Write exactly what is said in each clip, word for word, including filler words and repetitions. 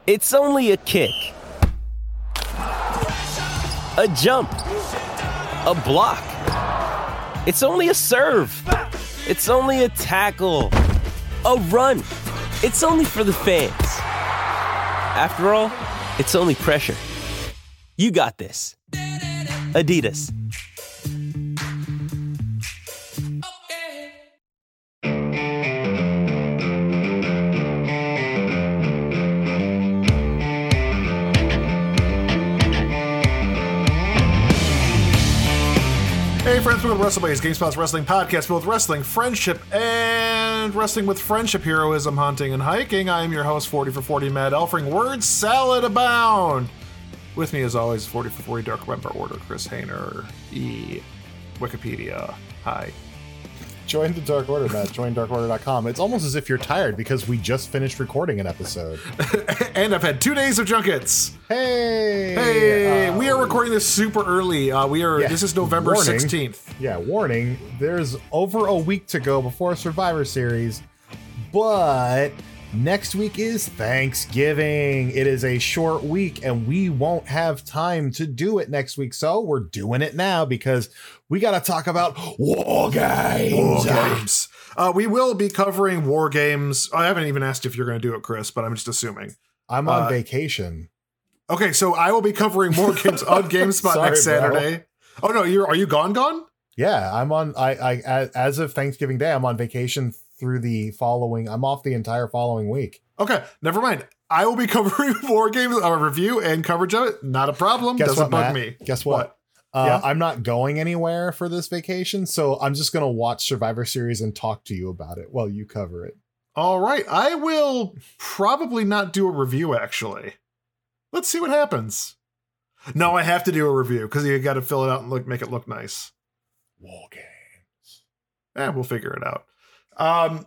It's only a kick, a jump, a block. It's only a serve. It's only a tackle, a run. It's only for the fans. After all, it's only pressure. You got this. Adidas. Hey friends, welcome to WrestleBase, GameSpot's wrestling podcast, both wrestling, friendship, and wrestling with friendship, heroism, hunting, and hiking. I am your host, forty for forty Matt Elfring. Word salad abound! With me, as always, forty for forty Dark Web Order, Chris Hayner, E. Wikipedia. Hi. Join the Dark Order, Matt. Join dark order dot com. It's almost as if you're tired because we just finished recording an episode. And I've had two days of junkets. Hey! Hey! Uh, we are recording this super early. Uh, we are. Yeah, this is November warning. sixteenth. Yeah, warning. There's over a week to go before Survivor Series, but next week is Thanksgiving. It is a short week, and we won't have time to do it next week, so we're doing it now because we got to talk about War Games. War Games. Uh, we will be covering War Games. I haven't even asked if you're going to do it, Chris, but I'm just assuming. I'm on uh, vacation. Okay, so I will be covering War Games on GameSpot Sorry, next bro. Saturday. Oh no, you're are you gone? Gone? Yeah, I'm on. I, I as of Thanksgiving Day, I'm on vacation through the following. I'm off the entire following week. Okay, never mind. I will be covering War Games, a review and coverage of it. Not a problem. Guess Doesn't what, bug Matt? me. Guess what? What? Uh, Yeah? I'm not going anywhere for this vacation, so I'm just gonna watch Survivor Series and talk to you about it while you cover it. All right, I will probably not do a review. Actually, let's see what happens. No, I have to do a review because you got to fill it out and look, make it look nice. War Games. Eh, we'll figure it out. Um.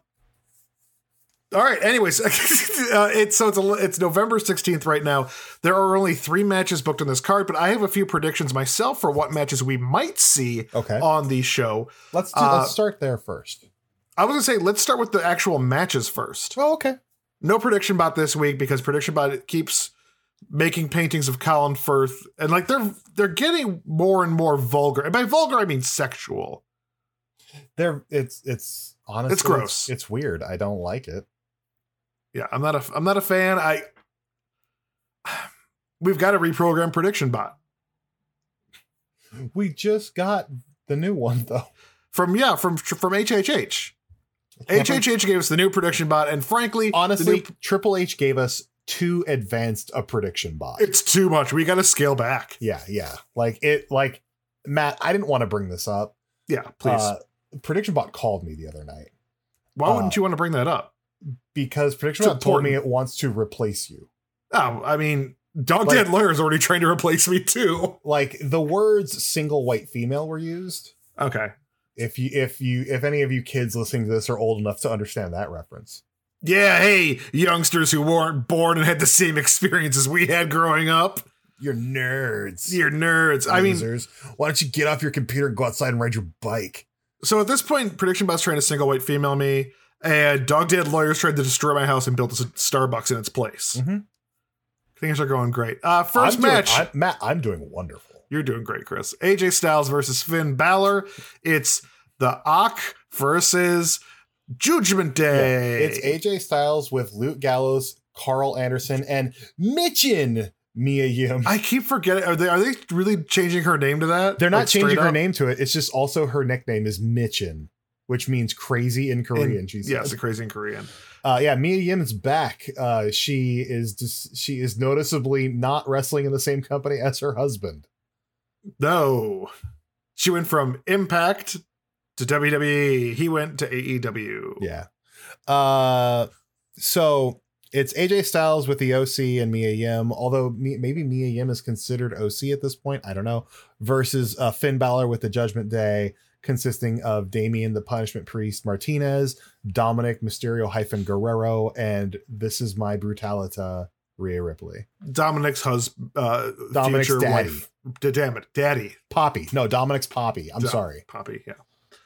All right. Anyways, uh, it's so it's a, it's November sixteenth right now. There are only three matches booked on this card, but I have a few predictions myself for what matches we might see Okay. on the show. Let's do, Uh, let's start there first. I was gonna say let's start with the actual matches first. Oh, okay. No prediction bot this week because prediction bot keeps making paintings of Colin Firth, and like they're they're getting more and more vulgar. And by vulgar, I mean sexual. There, it's it's honestly It's gross. It's, it's weird. I don't like it. Yeah, I'm not a I'm not a fan. I we've got to reprogram prediction bot We just got the new one though. from yeah from from H H H. H H H gave us the new prediction bot, and frankly, the Honestly, new, Triple H gave us too advanced a prediction bot. it's too much. We got to scale back. Yeah, yeah. Like it, like Matt, I didn't want to bring this up. Yeah, please. Uh, Prediction Bot called me the other night Why wouldn't uh, you want to bring that up? because Prediction It's Bot told me important. it wants to replace you. Oh, I mean, Dog Like- Dead Lawyer is already trying to replace me too. Like the words "single white female" were used. Okay. If you, if you, if any of you kids listening to this are old enough to understand that reference, Yeah, hey, youngsters who weren't born and had the same experiences we had growing up. you're nerds. You're nerds. I mean, Losers. Why don't you get off your computer and go outside and ride your bike? so at this point, Prediction Bot's trying to single white female me, and Dog Dead Lawyers tried to destroy my house and built a Starbucks in its place. Mm-hmm. Things are going great. Uh, first I'm doing- match. I'm, Matt, I'm doing wonderful. You're doing great, Chris. A J Styles versus Finn Balor. It's the Ak versus Judgment Day. It's A J Styles with Luke Gallows, Carl Anderson, and Mitchin Mia Yim. I keep forgetting. Are they are they really changing her name to that? They're not Like, straight changing her up? name to it. It's just also her nickname is Mitchin, which means crazy in Korean. In- she says. Yes, a crazy in Korean. Uh, yeah, Mia Yim is back. Uh, she is just, she is noticeably not wrestling in the same company as her husband. No, she went from Impact to W W E. He went to A E W. Yeah. Uh, so it's A J Styles with the O C and Mia Yim, although Mi- maybe Mia Yim is considered O C at this point. I don't know. Versus uh, Finn Balor with the Judgment Day, consisting of Damian the Punishment Priest Martinez, Dominic Mysterio hyphen Guerrero, and This Is My Brutalita Rhea Ripley. Dominic's husband, uh, Dominic's future daddy. wife. D- Damn it, daddy. Poppy. No, Dominic's Poppy. I'm Dom- sorry. Poppy. Yeah.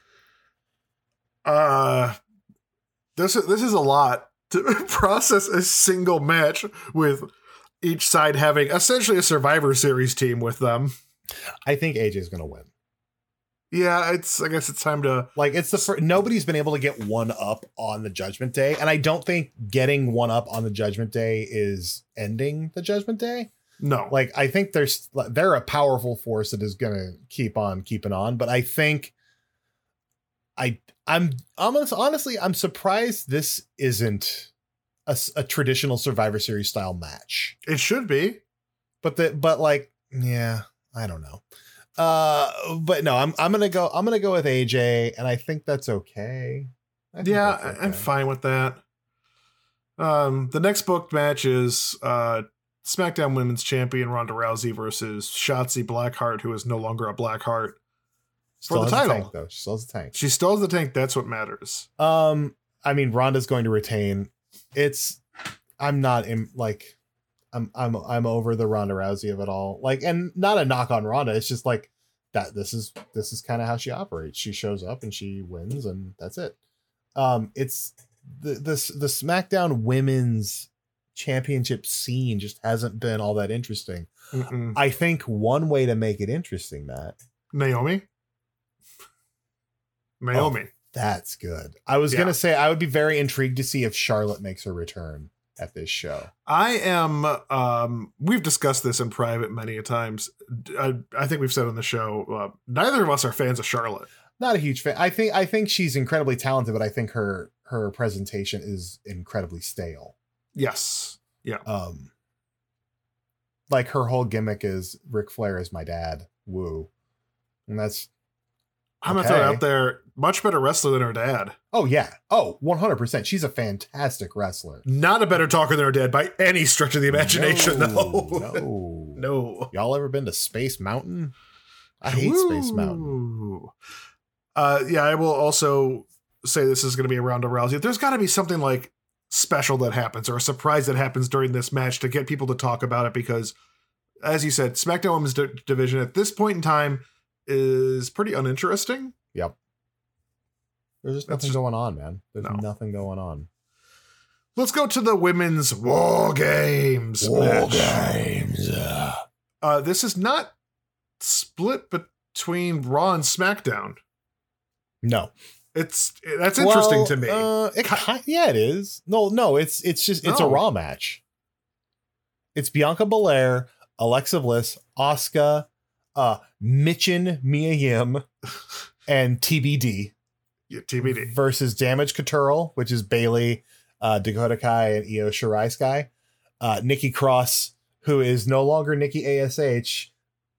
Uh, this this is a lot to process a single match with each side having essentially a Survivor Series team with them. I think A J's going to win. Yeah, it's. I guess it's time to like. It's the first, nobody's been able to get one up on the Judgment Day, and I don't think getting one up on the Judgment Day is ending the Judgment Day. No, like I think there's they're a powerful force that is going to keep on keeping on, but I think I I'm almost honestly I'm surprised this isn't a, a traditional Survivor Series style match. It should be, but the but like yeah, I don't know. Uh, but no, I'm I'm gonna go. I'm gonna go with A J, and I think that's okay. Think yeah, that's okay. I'm fine with that. Um, the next booked match is uh, SmackDown Women's Champion Ronda Rousey versus Shotzi Blackheart, who is no longer a Blackheart for Still the has title. A tank, though. She still has a tank. She still has the tank. That's what matters. Um, I mean, Ronda's going to retain. It's. I'm not in like. I'm I'm I'm over the Ronda Rousey of it all. Like, and not a knock on Ronda. It's just like that. This is this is kind of how she operates. She shows up and she wins, and that's it. Um, it's the this the SmackDown Women's Championship scene just hasn't been all that interesting. Mm-mm. I think one way to make it interesting, Matt. Naomi. Naomi. Oh, that's good. I was Yeah. gonna say I would be very intrigued to see if Charlotte makes her return at this show. I am. Um, we've discussed this in private many a times. I, I think we've said on the show. Uh, neither of us are fans of Charlotte. Not a huge fan. I think I think she's incredibly talented, but I think her her presentation is incredibly stale. Yes. Yeah. Um, like her whole gimmick is Ric Flair is my dad. Woo, and that's. I'm gonna okay. throw it out there. Much better wrestler than her dad. Oh yeah. Oh, one hundred percent. She's a fantastic wrestler. Not a better talker than her dad by any stretch of the imagination. No, No. no. No. Y'all ever been to Space Mountain? I hate Space Mountain. Ooh. Uh, yeah, I will also say this is going to be a Ronda Rousey. There's got to be something like special that happens or a surprise that happens during this match to get people to talk about it because, as you said, SmackDown Women's D- division at this point in time is pretty uninteresting. Yep. There's just That's nothing just- going on, man. There's No. nothing going on. Let's go to the women's War Games match. Games. Uh, this is not split between Raw and SmackDown. No. It's that's interesting Well, to me. Uh, it ki- yeah, it is. No, no, it's it's just it's No. a Raw match. It's Bianca Belair, Alexa Bliss, Asuka, uh, Mitchin, Mia Yim, and T B D Yeah, T B D. versus Damage Control, which is Bailey, uh, Dakota Kai, and Io Shirai Sky. Uh, Nikki Cross, who is no longer Nikki A S H.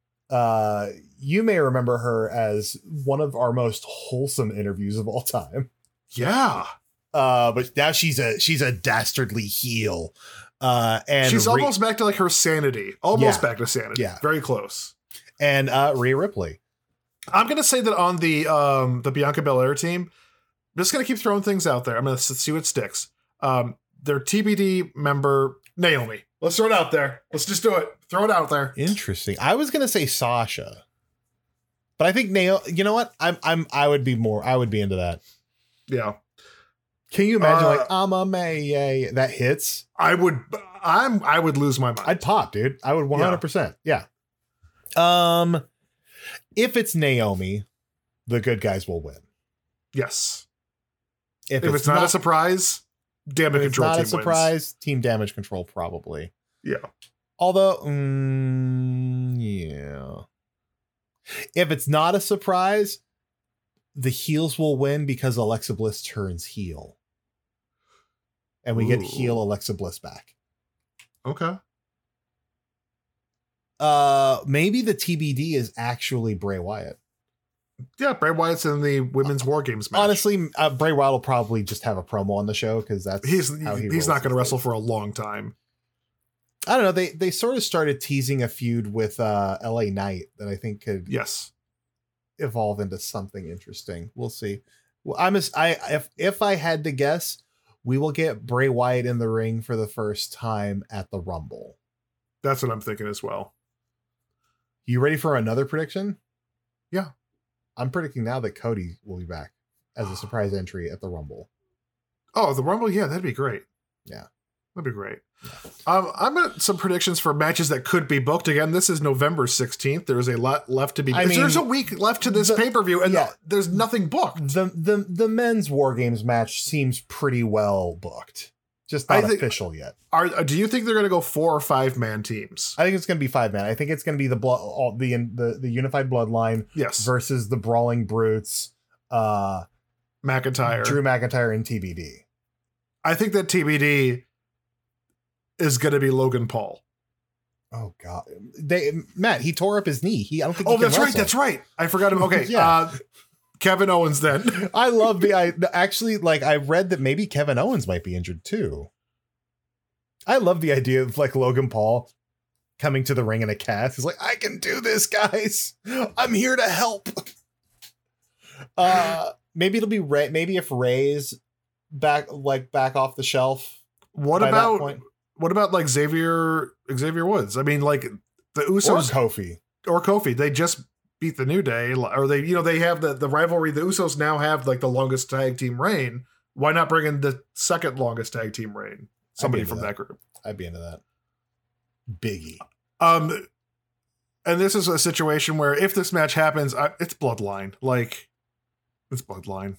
Uh, you may remember her as one of our most wholesome interviews of all time. Yeah. Uh, but now she's a she's a dastardly heel. Uh, and She's Rhea- almost back to like her sanity. Almost Yeah. back to sanity. Yeah. Very close. and uh, Rhea Ripley. I'm gonna say that on the um the Bianca Belair team, I'm just gonna keep throwing things out there. I'm gonna s- see what sticks. Um, their T B D member Naomi. Let's throw it out there. Let's just do it. Throw it out there. Interesting. I was gonna say Sasha, but I think Naomi. You know what? I'm I'm I would be more. I would be into that. Yeah. Can you imagine Uh, like I'm a May that hits? I would. I'm. I would lose my mind. I'd pop, dude. I would one hundred percent. Yeah. Um, if it's Naomi, the good guys will win. yes. If, If it's, not, a surprise, damage if it's control not team a surprise, team Damage Control probably. wins. Yeah. Although, mm, yeah. If it's not a surprise, the heels will win because Alexa Bliss turns heel. And we get Ooh. heel Alexa Bliss back. Okay. Uh, maybe the T B D is actually Bray Wyatt. Yeah, Bray Wyatt's in the women's War Games match. Honestly, uh, Bray Wyatt will probably just have a promo on the show because that's he's how he he's rolls not going to these wrestle days. for a long time. I don't know. They they sort of started teasing a feud with uh, L A Knight that I think could Yes. evolve into something interesting. We'll see. Well, I'm as I if if I had to guess, we will get Bray Wyatt in the ring for the first time at the Rumble. That's what I'm thinking as well. You ready for another prediction? Yeah. I'm predicting now that Cody will be back as a surprise entry at the Rumble. Oh, the Rumble, yeah, that'd be great. Yeah. That'd be great. Um, I'm at some predictions for matches that could be booked. Again, this is November sixteenth. There's a lot left to be. I mean, there's a week left to this the, pay per view, and yeah. the, there's nothing booked. The the the men's War Games match seems pretty well booked. Just not think, official yet. Are do you think they're going to go four or five man teams? I think it's going to be five man. I think it's going to be the blood, all the the the unified bloodline. Yes. Versus the Brawling Brutes, uh, McIntyre, Drew McIntyre, and T B D. I think that T B D is going to be Logan Paul. Oh God, they Matt he tore up his knee. He I don't think. Oh, he that's can right. That's right. I forgot him. Okay, yeah. uh, Kevin Owens. Then I love the I actually like. I read that maybe Kevin Owens might be injured too. I love the idea of like Logan Paul coming to the ring in a cast. He's like, I can do this, guys. I'm here to help. Uh, maybe it'll be Ray. Maybe if Ray's back, like back off the shelf. What about what about like Xavier Xavier Woods? I mean, like the Usos or Kofi or Kofi. They just beat the New Day, or they, you know, they have the the rivalry. The Usos now have like the longest tag team reign. Why not bring in the second longest tag team reign? Somebody from that. that group. I'd be into that. Biggie. Um, and this is a situation where if this match happens, I, it's Bloodline. Like, it's Bloodline.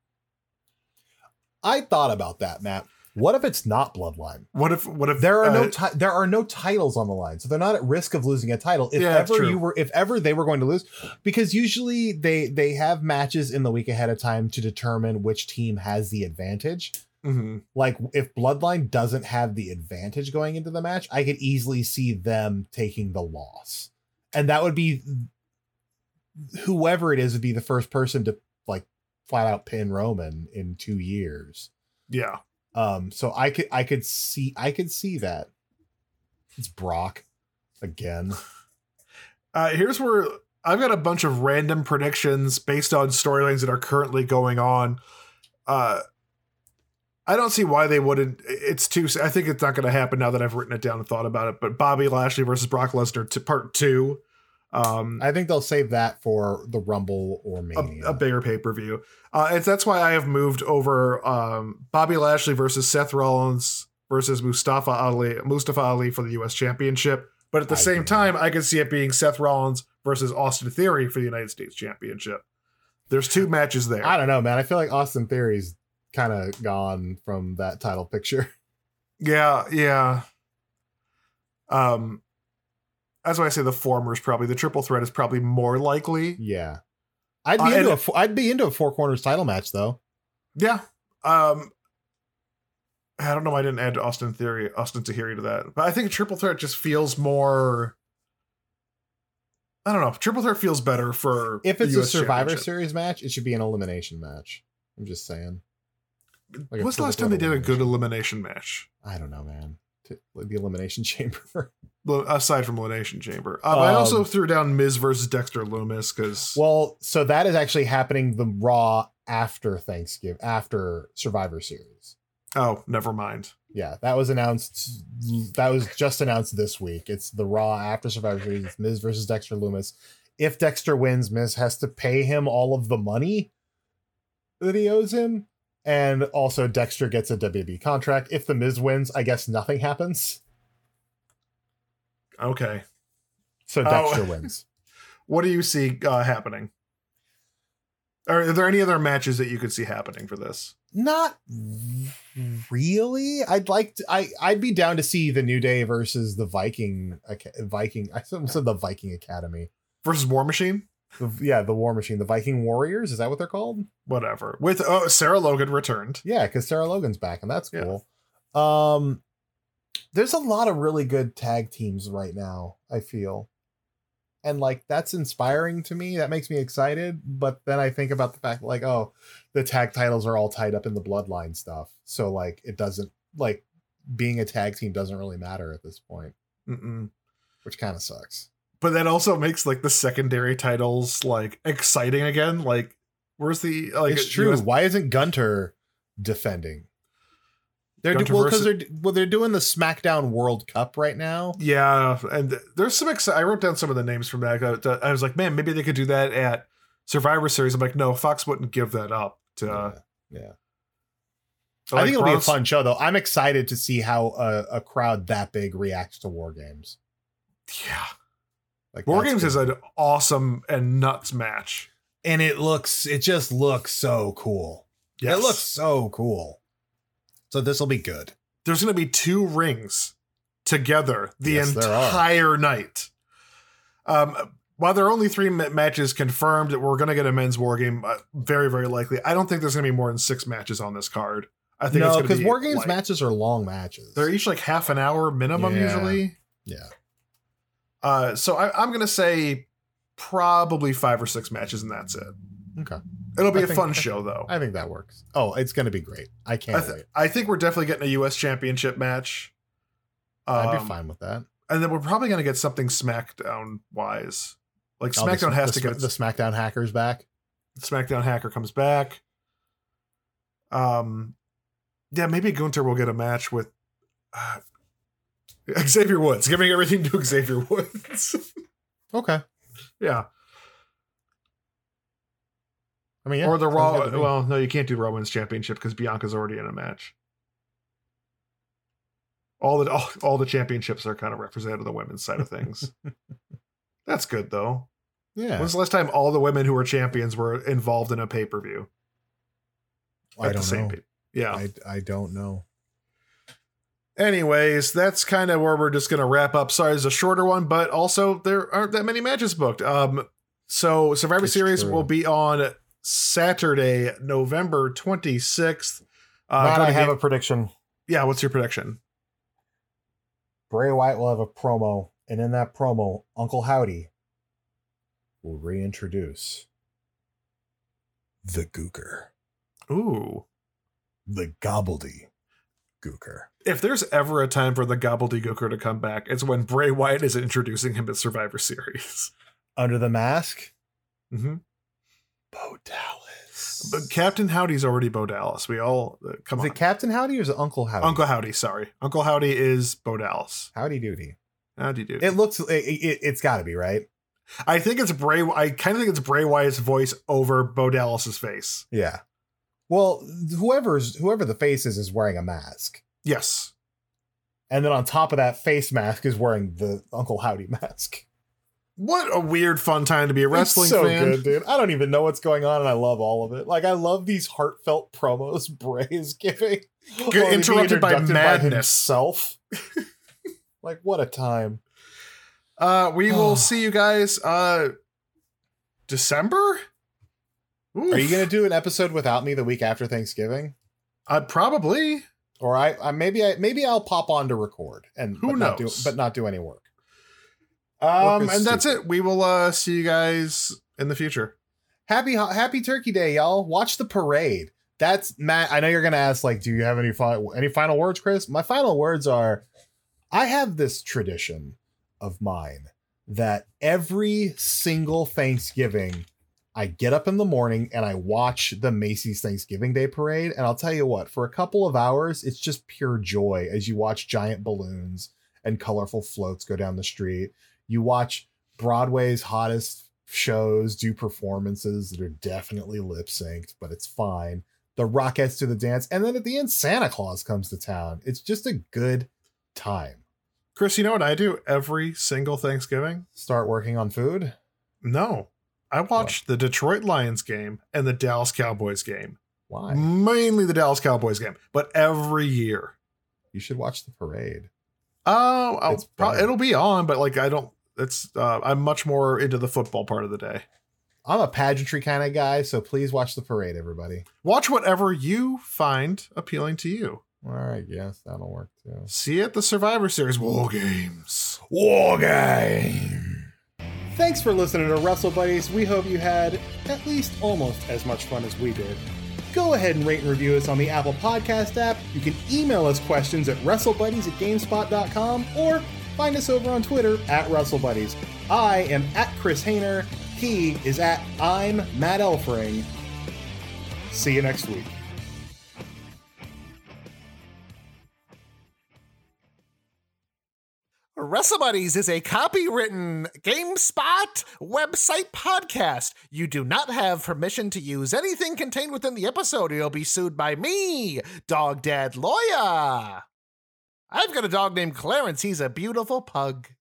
I thought about that, Matt. What if it's not Bloodline? What if? What if there are uh, no ti- there are no titles on the line, so they're not at risk of losing a title. If yeah, ever you were, if ever they were going to lose, because usually they they have matches in the week ahead of time to determine which team has the advantage. Mm-hmm. Like if Bloodline doesn't have the advantage going into the match, I could easily see them taking the loss, and that would be whoever it is would be the first person to like flat out pin Roman in two years. Yeah. Um. So I could I could see I could see that. It's Brock again. Uh, here's where I've got a bunch of random predictions based on storylines that are currently going on. Uh. I don't see why they wouldn't. It's too. I think it's not going to happen now that I've written it down and thought about it. But Bobby Lashley versus Brock Lesnar to part two. Um, I think they'll save that for the Rumble or Mania, a, a bigger pay per view. Uh, and that's why I have moved over um, Bobby Lashley versus Seth Rollins versus Mustafa Ali, Mustafa Ali for the U S Championship. But at the I same time, I can see it being Seth Rollins versus Austin Theory for the United States Championship. There's two matches there. I don't know, man. I feel like Austin Theory's kind of gone from that title picture. Yeah, yeah. Um, that's why I say the former is probably the triple threat is probably more likely. Yeah, I'd be uh, into and, a I'd be into a four corners title match though. Yeah. Um, I don't know why I didn't add Austin Theory, Austin Tahiri to that, but I think triple threat just feels more. I don't know. Triple threat feels better for if it's a Survivor Series match. It should be an elimination match. I'm just saying. Like When's the last time they did a good elimination match? I don't know, man. The Elimination Chamber. Aside from Elimination Chamber. Um, um, I also threw down Miz versus Dexter Lumis because... Well, so that is actually happening the Raw after Thanksgiving, after Survivor Series. Oh, never mind. Yeah, that was announced. That was just announced this week. It's the Raw after Survivor Series. It's Miz versus Dexter Lumis. If Dexter wins, Miz has to pay him all of the money that he owes him. And also Dexter gets a W W E contract. If the Miz wins, I guess nothing happens. Okay. So Dexter oh. wins. What do you see uh, happening? Are, are there any other matches that you could see happening for this? Not really. I'd like to, I, I'd be down to see the New Day versus the Viking, Viking. I almost said the Viking Academy. Versus War Machine? The, yeah, the War Machine, the Viking Warriors. Is that what they're called? Whatever. With oh, Sarah Logan returned. Yeah, because Sarah Logan's back, and that's cool. Yeah. Um, there's a lot of really good tag teams right now, I feel, and like that's inspiring to me. That makes me excited. But then I think about the fact, like, oh, the tag titles are all tied up in the Bloodline stuff, so like it doesn't like being a tag team doesn't really matter at this point, Mm-mm. which kind of sucks. But that also makes like the secondary titles like exciting again. Like, where's the like? It's true. U S Why isn't Gunter defending? They're Gunter do, well because versus- they're well they're doing the SmackDown World Cup right now. Yeah, and there's some. Ex- I wrote down some of the names from that. I was like, man, maybe they could do that at Survivor Series. I'm like, no, Fox wouldn't give that up. To uh, yeah. yeah. I think it'll be a fun show, though. I'm excited to see how a, a crowd that big reacts to War Games. Yeah. Like War Games is an awesome and nuts match. And it looks, it just looks so cool. Yes. It looks so cool. So this will be good. There's going to be two rings together the Yes, there are. entire night. Um, while there are only three ma- matches confirmed, we're going to get a men's War Game. Uh, very, very likely. I don't think there's going to be more than six matches on this card. I think no, it's because be War Games like, matches are long matches. They're each like half an hour minimum Yeah. usually. Yeah. Uh, so I, I'm going to say probably five or six matches, and that's it. Okay. It'll be I a think- fun show, though. I think that works. Oh, it's going to be great. I can't I, th- wait. I think we're definitely getting a U S championship match. I'd be Um, fine with that. And then we're probably going to get something SmackDown wise. Like Oh, the SmackDown Sm- has the to get Sm- the SmackDown hackers back. SmackDown Hacker comes back. Um, yeah, maybe Gunther will get a match with uh, Xavier Woods, giving everything to Xavier Woods. Okay. yeah. I mean, yeah, or the sounds Raw. good to me. Well, no, you can't do Raw Women's Championship because Bianca's already in a match. All the all, all the championships are kind of represented on the women's side of things. That's good though. Yeah. When's the last time all the women who were champions were involved in a pay per view? I don't know. pay- Yeah. I, I don't know. Anyways, that's kind of where we're just going to wrap up. Sorry, it's a shorter one, but also there aren't that many matches booked. Um, so Survivor It's Series true. will be on Saturday, November twenty-sixth. Uh, Matt, go I to have Game- a prediction. yeah. What's your prediction? Bray Wyatt will have a promo, and in that promo, Uncle Howdy will reintroduce the Gooker, Ooh. the Gobbledy Gooker. If there's ever a time for the gobbledygooker to come back, it's when Bray Wyatt is introducing him at Survivor Series. Under the mask, Mm-hmm. Bo Dallas. But Captain Howdy's already Bo Dallas. We all uh, come Is on. it Captain Howdy or is it Uncle Howdy? Uncle Howdy, sorry. Uncle Howdy is Bo Dallas. Howdy Doody. Howdy do. It looks, it, it, it's got to be, right? I think it's Bray. I kind of think it's Bray Wyatt's voice over Bo Dallas's face. Yeah. Well, whoever's whoever the face is is wearing a mask. Yes. And then on top of that face mask is wearing the Uncle Howdy mask. What a weird, fun time to be a wrestling It's so fan. good, dude. I don't even know what's going on, and I love all of it. Like, I love these heartfelt promos Bray is giving. While he's being interrupted by introduced madness. himself. Like, what a time. Uh, we will see you guys. Uh, December. Oof. Are you going to do an episode without me the week after Thanksgiving? Uh, probably. Or I, I maybe I maybe I'll pop on to record and Who but not do, knows? but not do any work. Um, Work is and that's stupid. it. We will uh see you guys in the future. Happy Happy Turkey Day, y'all! Watch the parade. That's Matt. I know you're gonna ask, like, do you have any fi- any final words, Chris? My final words are, I have this tradition of mine that every single Thanksgiving, I get up in the morning and I watch the Macy's Thanksgiving Day Parade. And I'll tell you what, for a couple of hours, it's just pure joy as you watch giant balloons and colorful floats go down the street. You watch Broadway's hottest shows do performances that are definitely lip synced, but it's fine. The Rockettes do the dance. And then at the end, Santa Claus comes to town. It's just a good time. Chris, you know what I do every single Thanksgiving? Start working on food. No. I watch the Detroit Lions game and the Dallas Cowboys game. Why? Mainly the Dallas Cowboys game, but every year. You should watch the parade. Oh, I'll It's pro- better. it'll be on, but like I don't. It's uh, I'm much more into the football part of the day. I'm a pageantry kind of guy, so please watch the parade, everybody. Watch whatever you find appealing to you. All right, yes, that'll work too. See you at the Survivor Series War Games. War game. Thanks for listening to Wrestle Buddies. We hope you had at least almost as much fun as we did. Go ahead and rate and review us on the Apple Podcast app. You can email us questions at wrestlebuddies at gamespot dot com or find us over on Twitter at WrestleBuddies. I am at Chris Hayner. He is at I'm Matt Elfring. See you next week. WrestleBuddies is a copywritten GameSpot website podcast. You do not have permission to use anything contained within the episode, or you'll be sued by me, Dog Dad Lawyer. I've got a dog named Clarence. He's a beautiful pug.